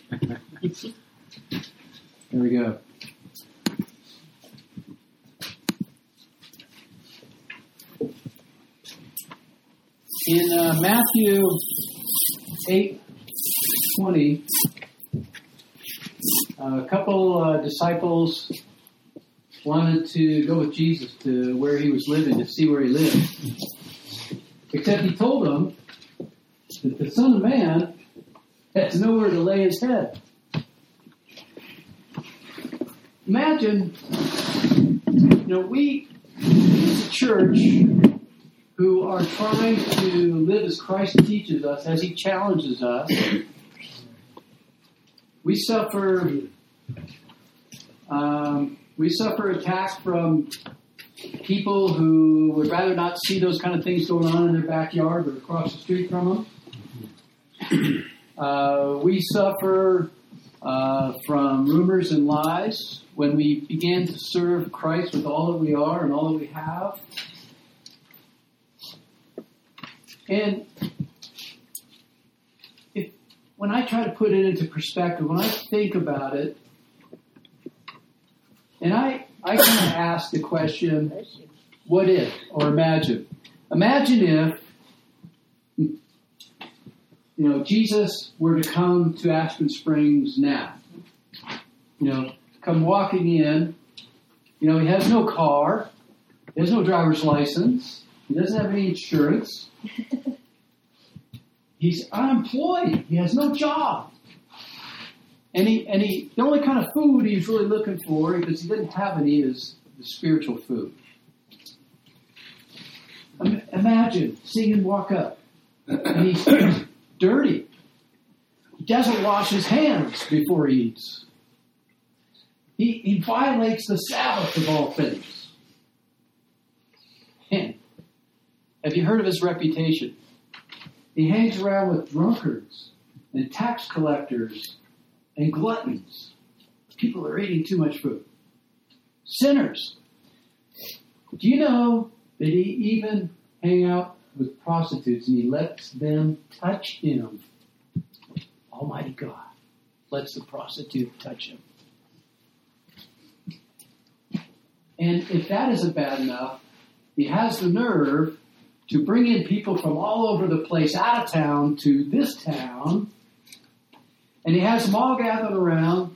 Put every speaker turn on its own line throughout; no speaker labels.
There we go. In Matthew 8:20, a couple disciples wanted to go with Jesus to where he was living, to see where he lived. Except he told them that the Son of Man has nowhere to lay his head. Imagine, we as a church who are trying to live as Christ teaches us, as he challenges us. We suffer attacks from people who would rather not see those kind of things going on in their backyard or across the street from them. We suffer from rumors and lies when we begin to serve Christ with all that we are and all that we have. And when I try to put it into perspective, when I think about it, and I kind of ask the question, what if, or imagine. Imagine if, Jesus were to come to Aspen Springs now. Come walking in. He has no car. He has no driver's license. He doesn't have any insurance. He's unemployed. He has no job. And the only kind of food he's really looking for, because he didn't have any, is the spiritual food. Imagine seeing him walk up. And he's dirty. He doesn't wash his hands before he eats. He violates the Sabbath of all things. And have you heard of his reputation? He hangs around with drunkards and tax collectors and gluttons. People are eating too much food. Sinners. Do you know that he even hangs out with prostitutes and he lets them touch him? Almighty God lets the prostitute touch him. And if that isn't bad enough, he has the nerve to bring in people from all over the place out of town to this town. And he has them all gathered around.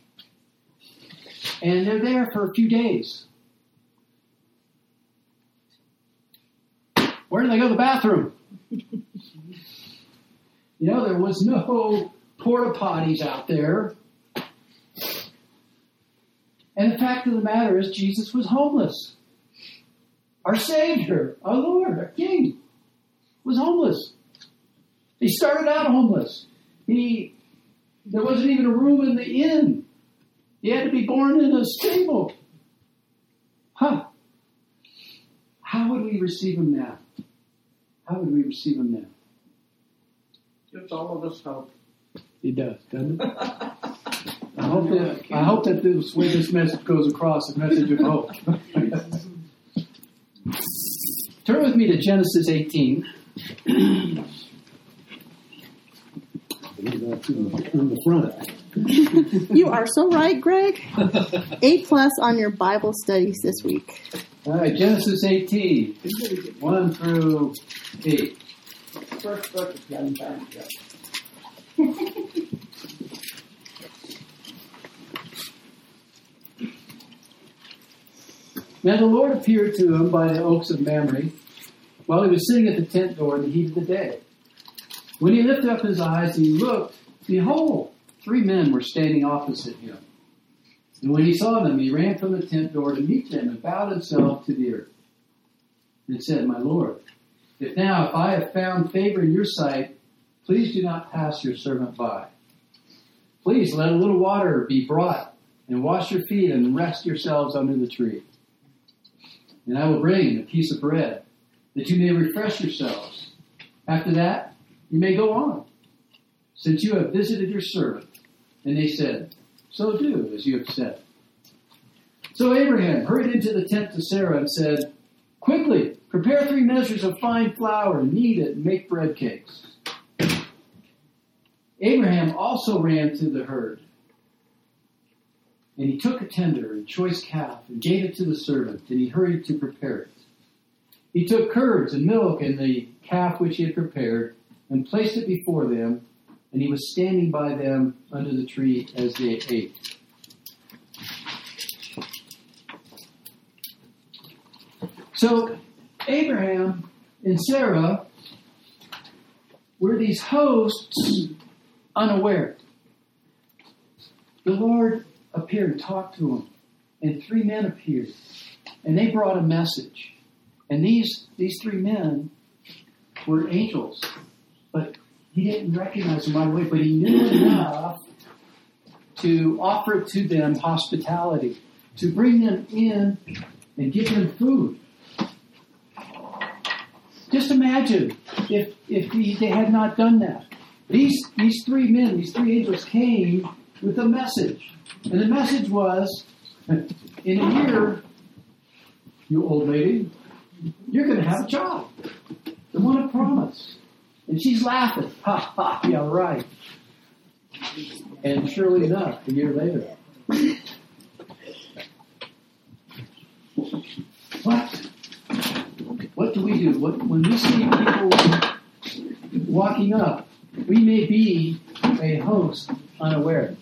And they're there for a few days. Where do they go to the bathroom? There was no porta potties out there. And the fact of the matter is, Jesus was homeless. Our Savior, our Lord, our King, was homeless. He started out homeless. There wasn't even a room in the inn. He had to be born in a stable. How would we receive him now? How would we receive him now?
Gives all of us hope.
He does, doesn't it? I hope that this way this message goes across, a message of hope. Turn with me to Genesis 18.
In the front.
You are so right, Greg. 8+ on your Bible studies this week.
All right, Genesis 18, 1 through 8.
First book is done time ago.
Now the Lord appeared to him by the oaks of Mamre while he was sitting at the tent door in the heat of the day. When he lifted up his eyes and he looked, behold, 3 men were standing opposite him. And when he saw them, he ran from the tent door to meet them and bowed himself to the earth and said, My Lord, if I have found favor in your sight, please do not pass your servant by. Please let a little water be brought and wash your feet and rest yourselves under the tree. And I will bring a piece of bread that you may refresh yourselves. After that, you may go on, since you have visited your servant. And they said, So do as you have said. So Abraham hurried into the tent to Sarah and said, Quickly, prepare 3 measures of fine flour and knead it and make bread cakes. Abraham also ran to the herd, and he took a tender and choice calf and gave it to the servant, and he hurried to prepare it. He took curds and milk and the calf which he had prepared and placed it before them, and he was standing by them under the tree as they ate. So Abraham and Sarah were these hosts unaware. The Lord appeared and talked to them, and 3 men appeared, and they brought a message. And these 3 men were angels, but he didn't recognize them right away, but he knew enough to offer to them hospitality, to bring them in and give them food. Just imagine if they had not done that. These 3 men, these 3 angels came with a message. And the message was, in a year, you old lady, you're going to have a child. The one of promise. And she's laughing. Ha ha, yeah, right. And surely enough, a year later. What do we do? When we see people walking up, we may be a host unaware.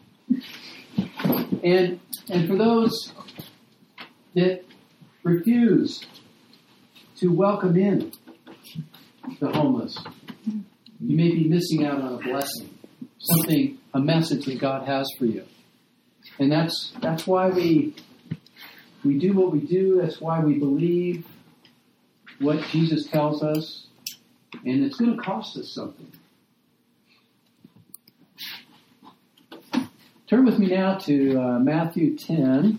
And for those that refuse to welcome in the homeless, you may be missing out on a blessing, something, a message that God has for you. And that's why we do what we do. That's why we believe what Jesus tells us, and it's going to cost us something. Turn with me now to Matthew 10.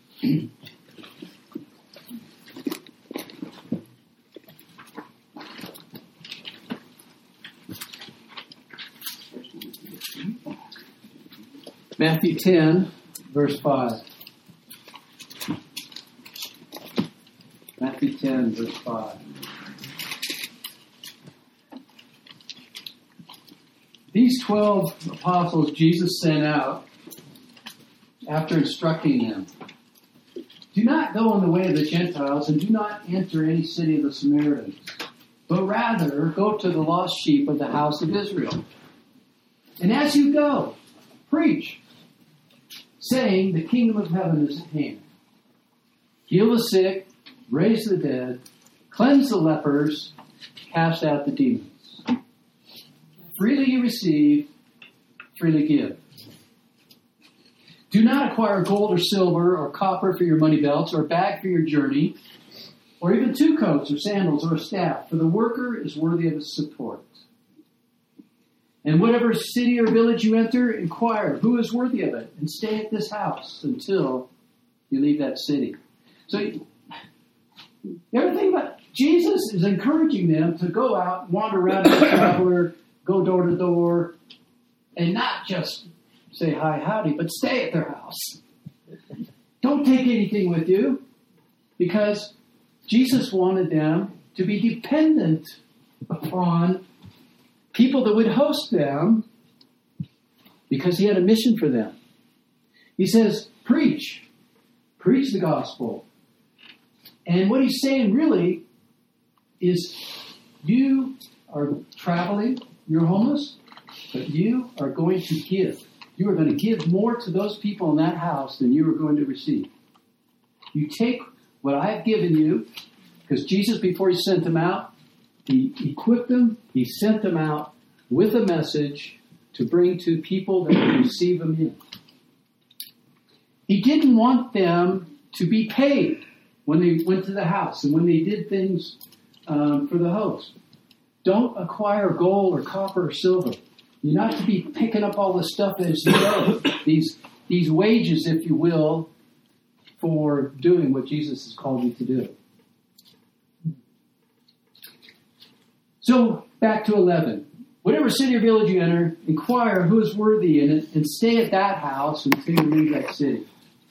Matthew 10, verse 5. Matthew 10, verse 5. These 12 apostles Jesus sent out after instructing them. Do not go in the way of the Gentiles, and do not enter any city of the Samaritans, but rather go to the lost sheep of the house of Israel. And as you go, preach, saying, the kingdom of heaven is at hand. Heal the sick, raise the dead, cleanse the lepers, cast out the demons. Freely you receive, freely give. Do not acquire gold or silver or copper for your money belts, or a bag for your journey, or even 2 coats or sandals or a staff, for the worker is worthy of his support. And whatever city or village you enter, inquire who is worthy of it, and stay at this house until you leave that city. So, everything about Jesus is encouraging them to go out, wander around as a traveler, go door to door, and not just say hi, howdy, but stay at their house. Don't take anything with you, because Jesus wanted them to be dependent upon people that would host them, because he had a mission for them. He says, preach the gospel. And what he's saying really is, you are traveling, you're homeless, but you are going to give. You are going to give more to those people in that house than you are going to receive. You take what I have given you, because Jesus, before he sent them out, he equipped them, he sent them out with a message to bring to people that would receive them in. He didn't want them to be paid when they went to the house and when they did things for the host. Don't acquire gold or copper or silver. You're not to be picking up all this stuff as you go, these wages, if you will, for doing what Jesus has called you to do. So, back to 11. Whatever city or village you enter, inquire who is worthy in it, and stay at that house until you leave that city.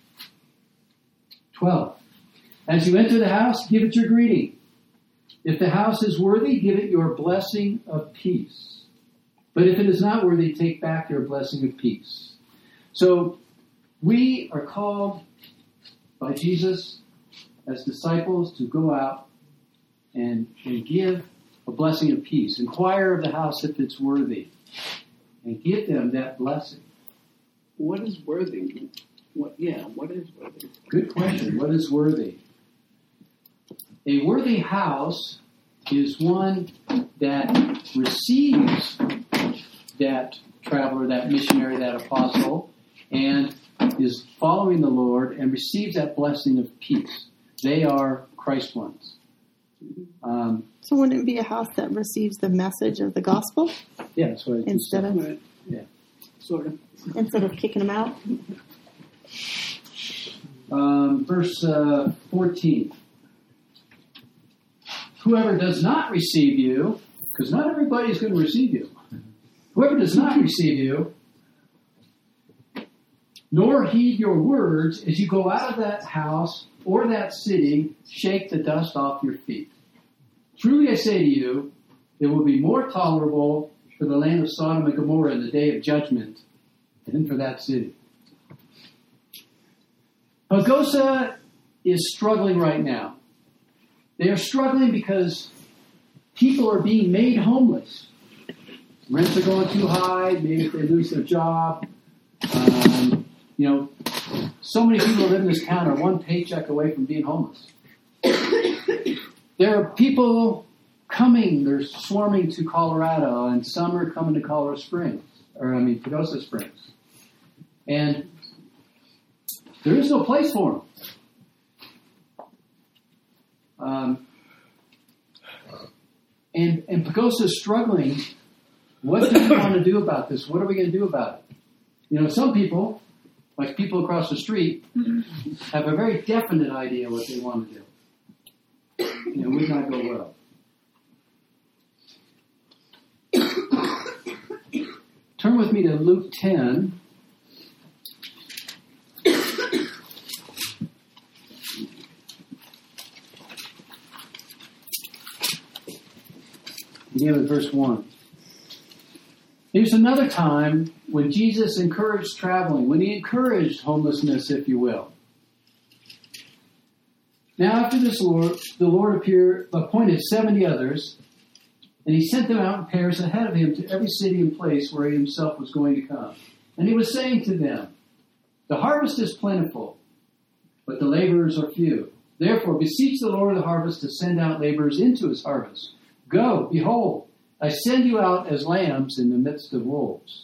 12. As you enter the house, give it your greeting. If the house is worthy, give it your blessing of peace. But if it is not worthy, take back your blessing of peace. So we are called by Jesus as disciples to go out and give a blessing of peace. Inquire of the house if it's worthy. And give them that blessing.
What is worthy? What is worthy?
Good question. What is worthy? A worthy house is one that receives that traveler, that missionary, that apostle, and is following the Lord and receives that blessing of peace. They are Christ ones.
So wouldn't it be a house that receives the message of the gospel
Yeah, that's what I just
instead
said.
of
Yeah.
Sort of.
instead of kicking them out?
Verse 14. Whoever does not receive you, because not everybody is going to receive you. Whoever does not receive you, nor heed your words as you go out of that house or that city, shake the dust off your feet. Truly I say to you, it will be more tolerable for the land of Sodom and Gomorrah in the day of judgment than for that city. Pagosa is struggling right now. They are struggling because people are being made homeless. Rents are going too high. Maybe if they lose their job. So many people who live in this town are one paycheck away from being homeless. There are people coming. They're swarming to Colorado, and some are coming to Pagosa Springs. And there is no place for them. And Pagosa is struggling. What do we want to do about this? What are we going to do about it? Some people, like people across the street, have a very definite idea what they want to do. It would not go well. Turn with me to Luke 10. Begin with verse 1. Here's another time when Jesus encouraged traveling, when he encouraged homelessness, if you will. Now after this, the Lord appointed 70 others, and he sent them out in pairs ahead of him to every city and place where he himself was going to come. And he was saying to them, the harvest is plentiful, but the laborers are few. Therefore, beseech the Lord of the harvest to send out laborers into his harvest. Go, behold, I send you out as lambs in the midst of wolves.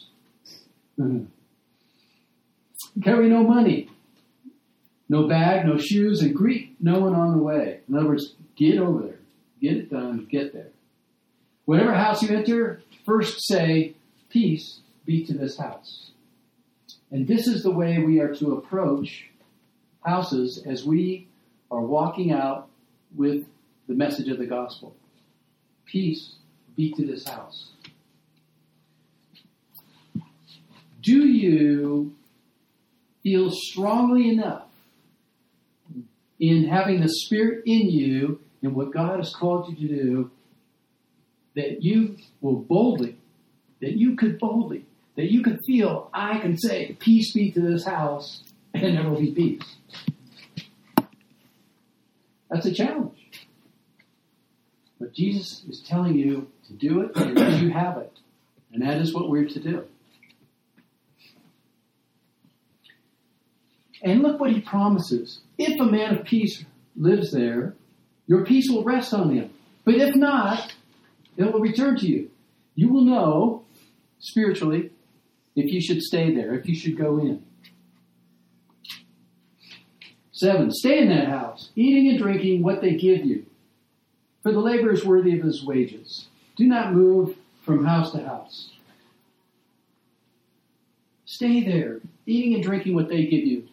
Carry no money, no bag, no shoes, and greet no one on the way. In other words, get over there. Get it done. Get there. Whatever house you enter, first say, peace be to this house. And this is the way we are to approach houses as we are walking out with the message of the gospel. Peace be to this house. Do you feel strongly enough in having the Spirit in you and what God has called you to do that you will boldly, that you could feel, I can say, peace be to this house, and there will be peace? That's a challenge. But Jesus is telling you to do it, and you have it. And that is what we're to do. And look what he promises. If a man of peace lives there, your peace will rest on him. But if not, it will return to you. You will know, spiritually, if you should stay there, if you should go in. 7, stay in that house, eating and drinking what they give you. For the laborer is worthy of his wages. Do not move from house to house. Stay there, eating and drinking what they give you.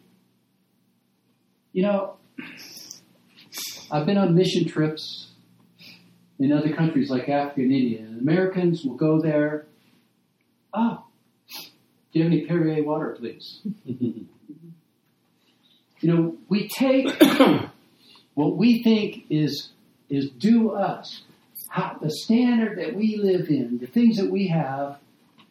I've been on mission trips in other countries like Africa and India, and Americans will go there. Oh, do you have any Perrier water, please? We take what we think is due us, the standard that we live in, the things that we have,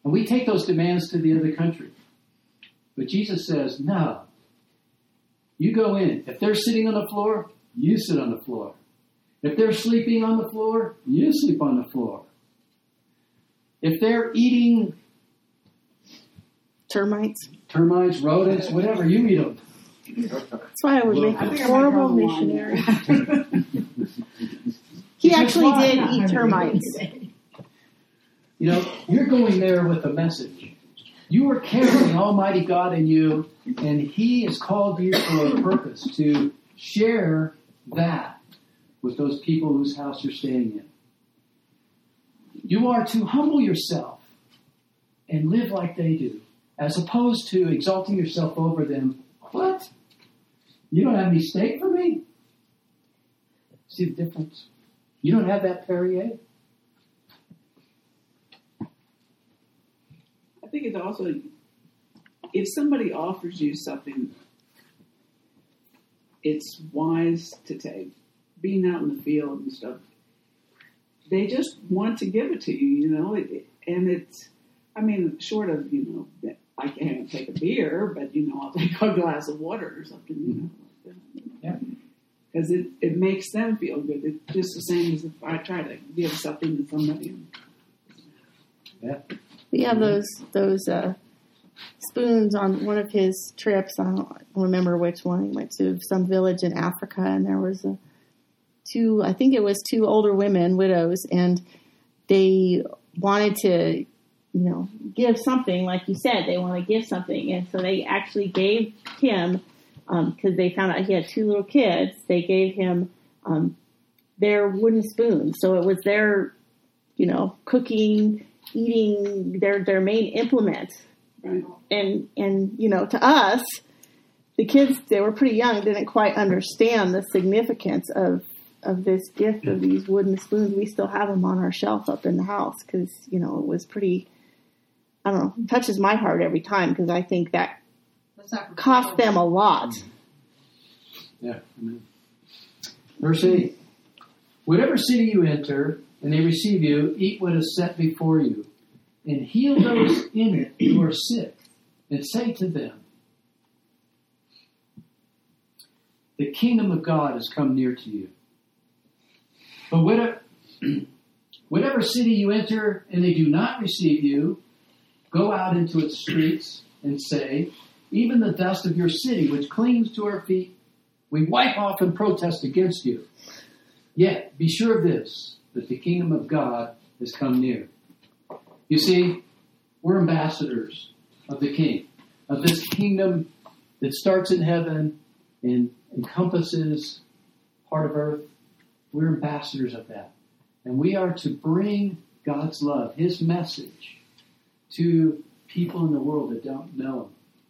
And we take those demands to the other country. But Jesus says, no. You go in. If they're sitting on the floor, you sit on the floor. If they're sleeping on the floor, you sleep on the floor. If they're eating
Termites.
rodents, whatever, you eat them.
That's why I would make
I
a
think I might
horrible
draw the line
missionary.
there.
He
Because
actually
why?
did eat termites.
You know, you're going there with a message. You are carrying Almighty God in you, and He has called you for a purpose to share that with those people whose house you're staying in. You are to humble yourself and live like they do, as opposed to exalting yourself over them. What? You don't have any steak for me? See the difference? You don't have that Perrier?
I think it's also, if somebody offers you something, it's wise to take. Being out in the field and stuff, they just want to give it to you, you know. And it's, I mean, short of, you know, I can't take a beer, but, you know, I'll take a glass of water or something, you know.
Yeah.
Because it makes them feel good. It's just the same as if I try to give something to somebody.
Yeah.
We have those spoons on one of his trips. I don't remember which one. He went to some village in Africa, and there was two older women, widows, and they wanted to, you know, give something, like you said, they want to give something. And so they actually gave him, because they found out he had two little kids, they gave him their wooden spoons. So it was their, you know, cooking, eating, their main implement.
Right.
And you know, to us, the kids, they were pretty young, didn't quite understand the significance of this gift of these wooden spoons. We still have them on our shelf up in the house because, you know, it was pretty, I don't know, it touches my heart every time because I think that cost them a lot.
Yeah. Amen. Verse 8. Whatever city you enter, and they receive you, eat what is set before you, and heal those in it who are sick, and say to them, the kingdom of God has come near to you. But whatever city you enter, and they do not receive you, go out into its streets and say, even the dust of your city, which clings to our feet, we wipe off and protest against you. Yet, be sure of this, that the kingdom of God has come near. You see, we're ambassadors of the King, of this kingdom that starts in heaven and encompasses part of earth. We're ambassadors of that. And we are to bring God's love, His message, to people in the world that don't know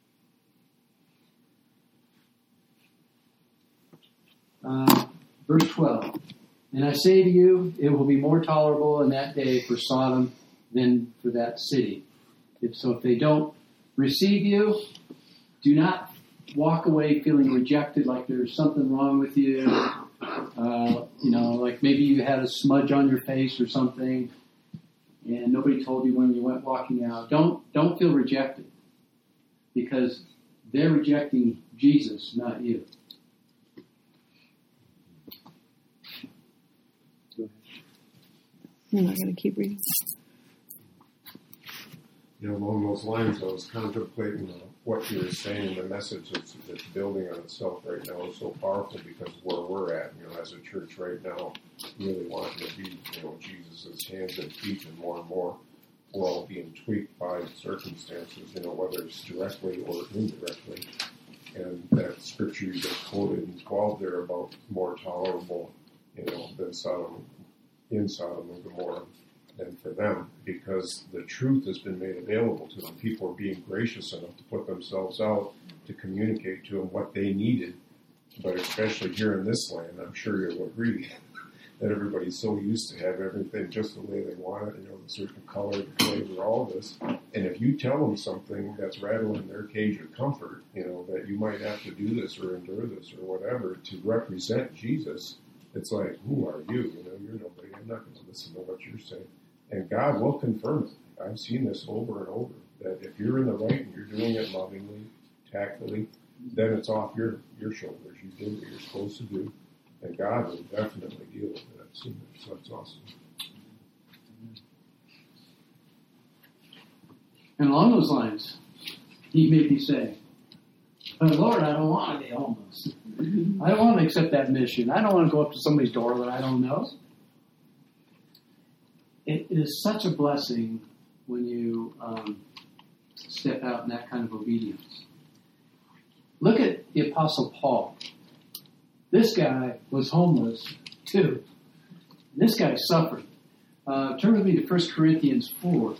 Him. Verse 12. And I say to you, it will be more tolerable in that day for Sodom than for that city. If they don't receive you, do not walk away feeling rejected, like there's something wrong with you. You know, like maybe you had a smudge on your face or something, and nobody told you when you went walking out. Don't feel rejected, because they're rejecting Jesus, not you.
I'm not going to keep reading.
You know, along those lines, I was contemplating what you were saying. The message that's building on itself right now is so powerful because where we're at, you know, as a church right now, really wanting to be, you know, Jesus' hands and feet, and more, we're all being tweaked by circumstances, you know, whether it's directly or indirectly. And that scripture you just quoted in 12 there about more tolerable, you know, than Sodom and Gomorrah than for them, because the truth has been made available to them. People are being gracious enough to put themselves out to communicate to them what they needed. But especially here in this land, I'm sure you'll agree that everybody's so used to have everything just the way they want it, you know, the certain color, the flavor, all this. And if you tell them something that's rattling their cage of comfort, you know, that you might have to do this or endure this or whatever to represent Jesus, it's like, who are you? You know, you're nobody. I'm not going to listen to what you're saying. And God will confirm it. I've seen this over and over, that if you're in the right and you're doing it lovingly, tactfully, then it's off your shoulders. You did what you're supposed to do, and God will definitely deal with it. I've seen it, so it's awesome.
And along those lines, he may be saying, but Lord, I don't want to be homeless. I don't want to accept that mission. I don't want to go up to somebody's door that I don't know. It is such a blessing when you step out in that kind of obedience. Look at the Apostle Paul. This guy was homeless too. This guy suffered. Turn with me to 1 Corinthians 4.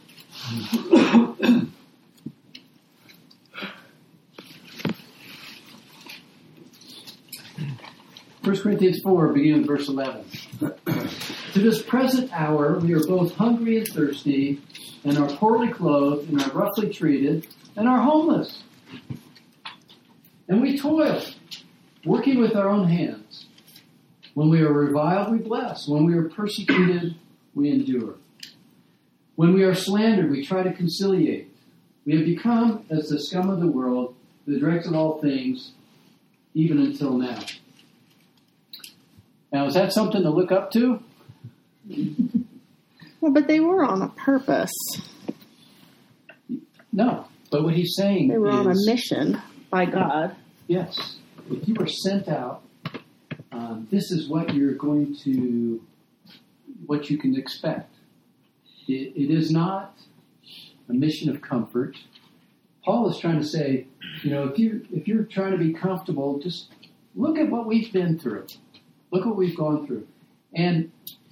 1 Corinthians 4, beginning with verse 11. To this present hour, we are both hungry and thirsty, and are poorly clothed, and are roughly treated, and are homeless. And we toil, working with our own hands. When we are reviled, we bless. When we are persecuted, we endure. When we are slandered, we try to conciliate. We have become as the scum of the world, the dregs of all things, even until now. Now, is that something to look up to?
Well, but they were on a purpose.
No. But what he's saying
They were
is,
on a mission by God.
yes, if you were sent out, this is what you're going to, what you can expect. It is not a mission of comfort. Paul is trying to say, if you're trying to be comfortable, just look at what we've been through. Look what we've gone through. And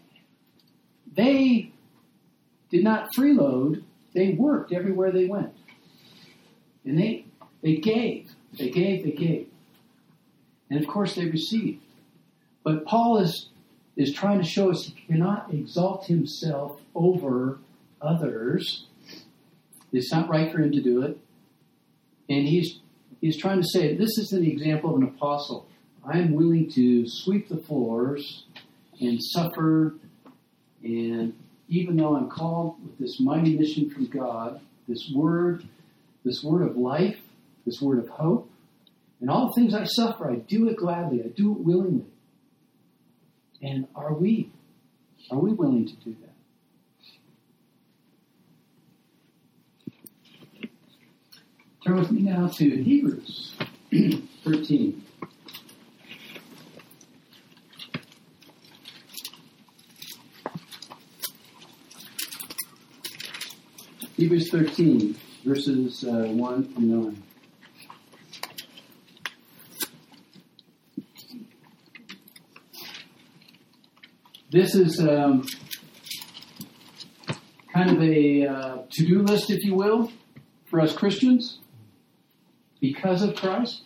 they did not freeload. They worked everywhere they went. And they gave. They gave. And of course they received. But Paul is trying to show us he cannot exalt himself over others. It's not right for him to do it. And he's trying to say, this is an example of an apostle. I'm willing to sweep the floors and suffer, and even though I'm called with this mighty mission from God, this word of life, this word of hope, and all the things I suffer, I do it gladly, I do it willingly. And are we willing to do that? Turn with me now to Hebrews 13. Hebrews 13, verses 1 through 9. This is kind of a to-do list, if you will, for us Christians because of Christ.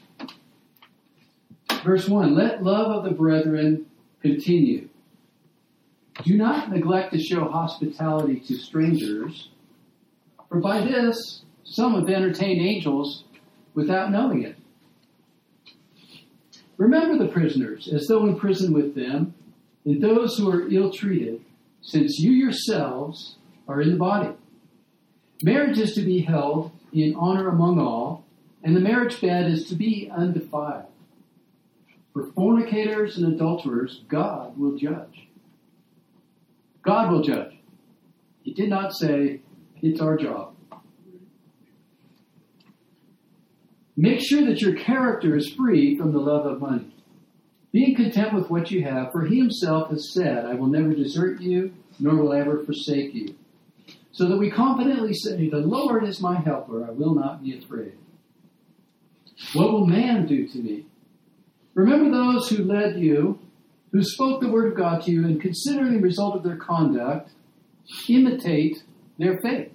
Verse 1, let love of the brethren continue. Do not neglect to show hospitality to strangers, for by this some have entertained angels without knowing it. Remember the prisoners, as though in prison with them, and those who are ill-treated, since you yourselves are in the body. Marriage is to be held in honor among all, and the marriage bed is to be undefiled. For fornicators and adulterers, God will judge. God will judge. He did not say, it's our job. Make sure that your character is free from the love of money. Being content with what you have, for he himself has said, I will never desert you, nor will I ever forsake you. So that we confidently say, the Lord is my helper, I will not be afraid. What will man do to me? Remember those who led you, who spoke the word of God to you, and considering the result of their conduct, imitate their faith.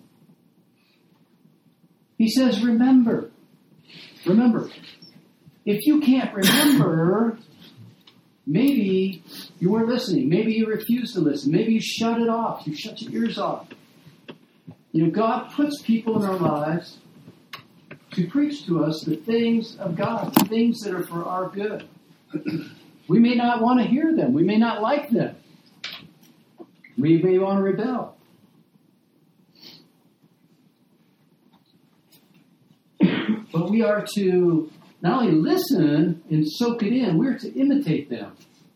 He says, remember. Remember. If you can't remember, maybe you weren't listening. Maybe you refused to listen. Maybe you shut it off. You shut your ears off. God puts people in our lives to preach to us the things of God, the things that are for our good. We may not want to hear them. We may not like them. We may want to rebel. but we are to not only listen and soak it in, we're to imitate them.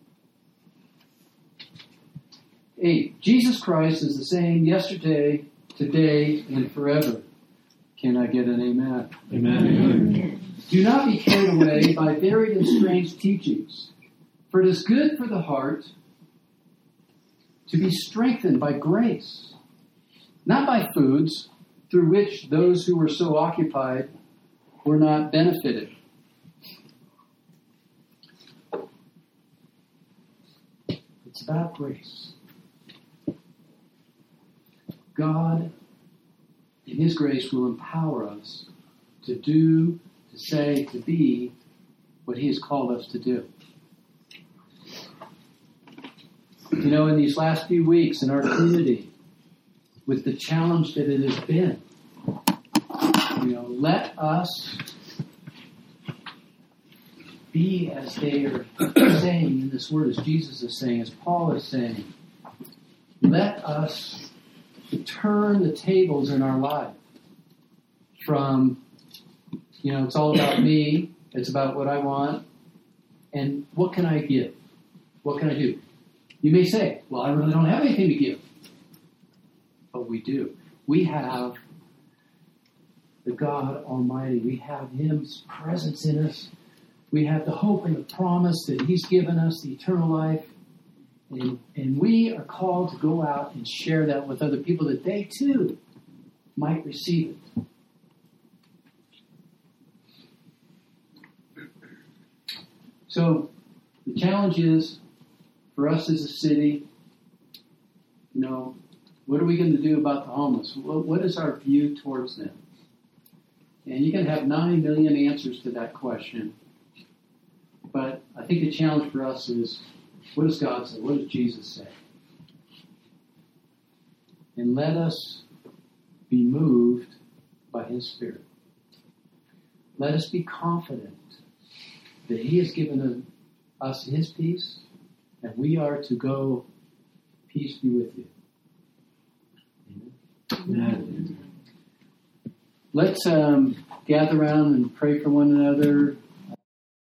8. Jesus Christ is the same yesterday, today, and forever. Can I get an amen?
Amen.
Do not be carried away by varied and strange teachings, for it is good for the heart to be strengthened by grace, not by foods through which those who were so occupied were not benefited. It's about grace. God, in His grace, will empower us to do, to say, to be what He has called us to do. You know, in these last few weeks in our community, with the challenge that it has been, you know, let us be as they are saying in this word, as Jesus is saying, as Paul is saying. Let us turn the tables in our life from, you know, it's all about me, it's about what I want, and what can I give? What can I do? You may say, well, I really don't have anything to give. But we do. We have the God Almighty. We have His presence in us. We have the hope and the promise that He's given us, the eternal life. And we are called to go out and share that with other people that they too might receive it. So the challenge is for us as a city, you know, what are we going to do about the homeless? What is our view towards them? And you can have 9 million answers to that question. But I think the challenge for us is, what does God say? What does Jesus say? And let us be moved by His Spirit. Let us be confident that He has given us His peace, and we are to go, peace be with you. Amen. Let's gather around and pray for one another.